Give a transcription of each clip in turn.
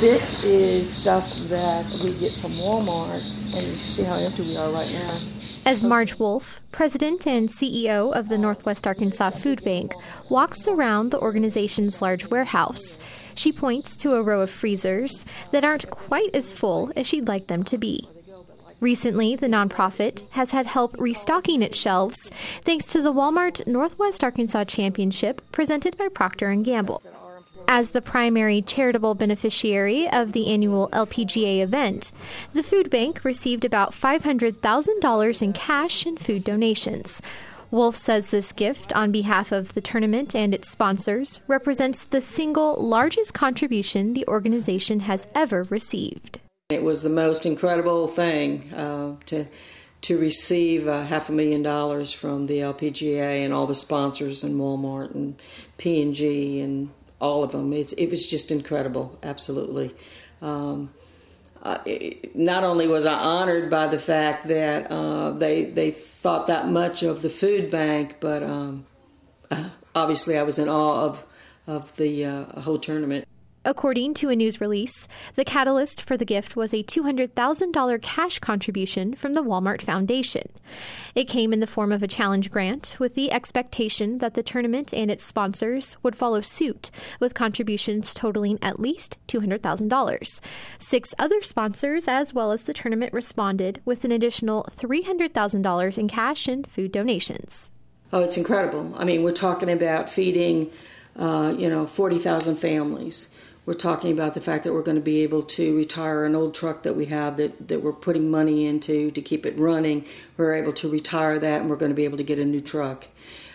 This is stuff that we get from Walmart, and you see how empty we are right now. As Marge Wolf, president and CEO of the Northwest Arkansas Food Bank, walks around the organization's large warehouse, she points to a row of freezers that aren't quite as full as she'd like them to be. Recently, the nonprofit has had help restocking its shelves thanks to the Walmart Northwest Arkansas Championship presented by Procter & Gamble. As the primary charitable beneficiary of the annual LPGA event, the food bank received about $500,000 in cash and food donations. Wolf says this gift on behalf of the tournament and its sponsors represents the single largest contribution the organization has ever received. It was the most incredible thing to receive $500,000 from the LPGA and all the sponsors and Walmart and P&G and all of them. It was just incredible, absolutely. Not only was I honored by the fact that they thought that much of the food bank, but obviously I was in awe of the whole tournament. According to a news release, the catalyst for the gift was a $200,000 cash contribution from the Walmart Foundation. It came in the form of a challenge grant with the expectation that the tournament and its sponsors would follow suit with contributions totaling at least $200,000. 6 other sponsors as well as the tournament responded with an additional $300,000 in cash and food donations. Oh, it's incredible. I mean, we're talking about feeding 40,000 families. We're talking about the fact that we're going to be able to retire an old truck that we have that we're putting money into to keep it running. We're able to retire that, and we're going to be able to get a new truck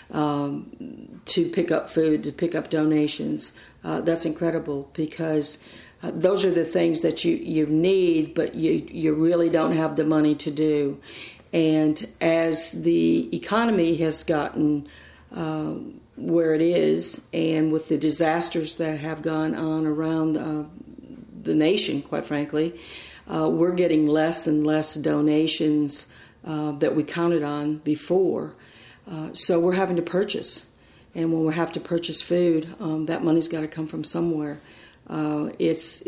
to pick up food, to pick up donations. That's incredible because those are the things that you need, but you really don't have the money to do. And as the economy has gotten where it is, and with the disasters that have gone on around the nation, quite frankly, we're getting less and less donations that we counted on before. So we're having to purchase. And when we have to purchase food, that money's got to come from somewhere. It's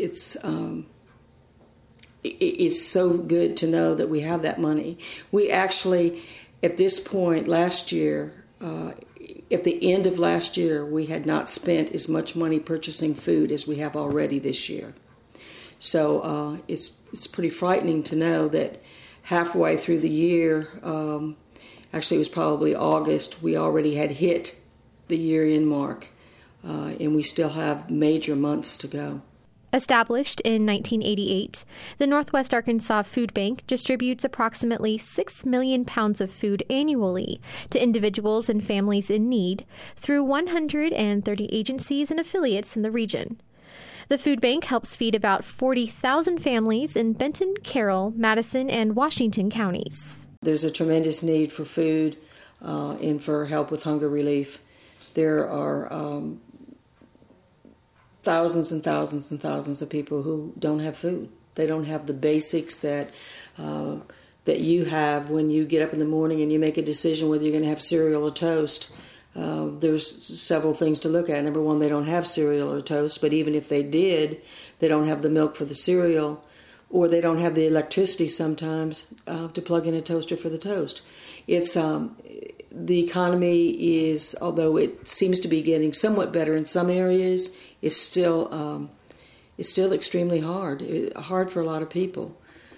so good to know that we have that money. We actually, at this point last year, at the end of last year, we had not spent as much money purchasing food as we have already this year. So it's pretty frightening to know that halfway through the year, actually it was probably August, we already had hit the year-end mark, and we still have major months to go. Established in 1988, the Northwest Arkansas Food Bank distributes approximately 6 million pounds of food annually to individuals and families in need through 130 agencies and affiliates in the region. The food bank helps feed about 40,000 families in Benton, Carroll, Madison, and Washington counties. There's a tremendous need for food and for help with hunger relief. There are thousands and thousands and thousands of people who don't have food. They don't have the basics that you have when you get up in the morning and you make a decision whether you're going to have cereal or toast. There's several things to look at. Number one, they don't have cereal or toast, but even if they did, they don't have the milk for the cereal, or they don't have the electricity sometimes to plug in a toaster for the toast. It's the economy is, although it seems to be getting somewhat better in some areas, it's still extremely hard for a lot of people.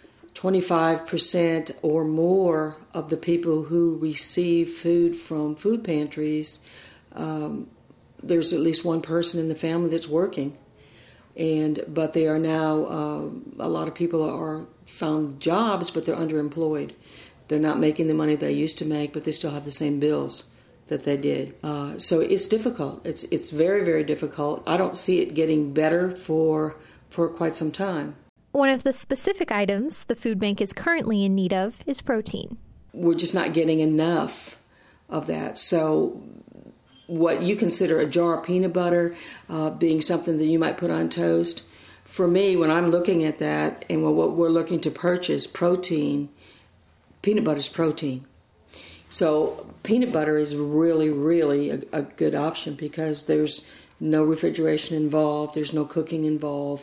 25% or more of the people who receive food from food pantries, there's at least one person in the family that's working. But they are now, a lot of people are found jobs, but they're underemployed. They're not making the money they used to make, but they still have the same bills that they did. So it's difficult. It's very, very difficult. I don't see it getting better for quite some time. One of the specific items the food bank is currently in need of is protein. We're just not getting enough of that. So what you consider a jar of peanut butter being something that you might put on toast, for me, when I'm looking at that and what we're looking to purchase, protein, peanut butter is protein. So peanut butter is really, really a good option because there's no refrigeration involved, there's no cooking involved,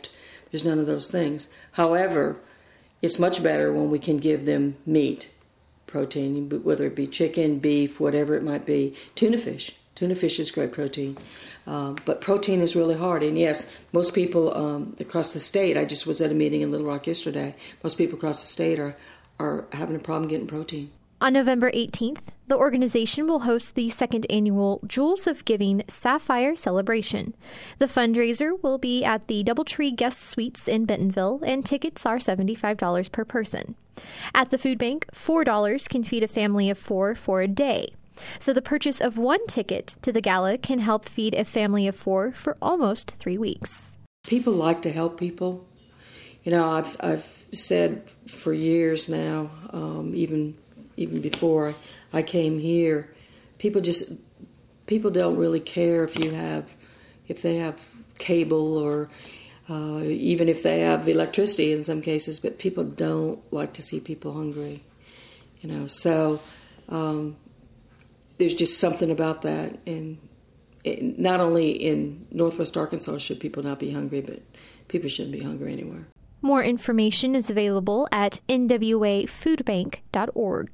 There's none of those things. However, it's much better when we can give them meat, protein, whether it be chicken, beef, whatever it might be. Tuna fish. Tuna fish is great protein. But protein is really hard. And yes, most people across the state, I just was at a meeting in Little Rock yesterday, most people across the state are having a problem getting protein. On November 18th, the organization will host the second annual Jewels of Giving Sapphire Celebration. The fundraiser will be at the Doubletree Guest Suites in Bentonville, and tickets are $75 per person. At the food bank, $4 can feed a family of 4 for a day. So the purchase of one ticket to the gala can help feed a family of 4 for almost 3 weeks. People like to help people. You know, I've said for years now, even before I came here, people don't really care if they have cable or even if they have electricity in some cases, but people don't like to see people hungry. You know, so there's just something about that, and not only in Northwest Arkansas should people not be hungry, but people shouldn't be hungry anywhere. More information is available at nwafoodbank.org.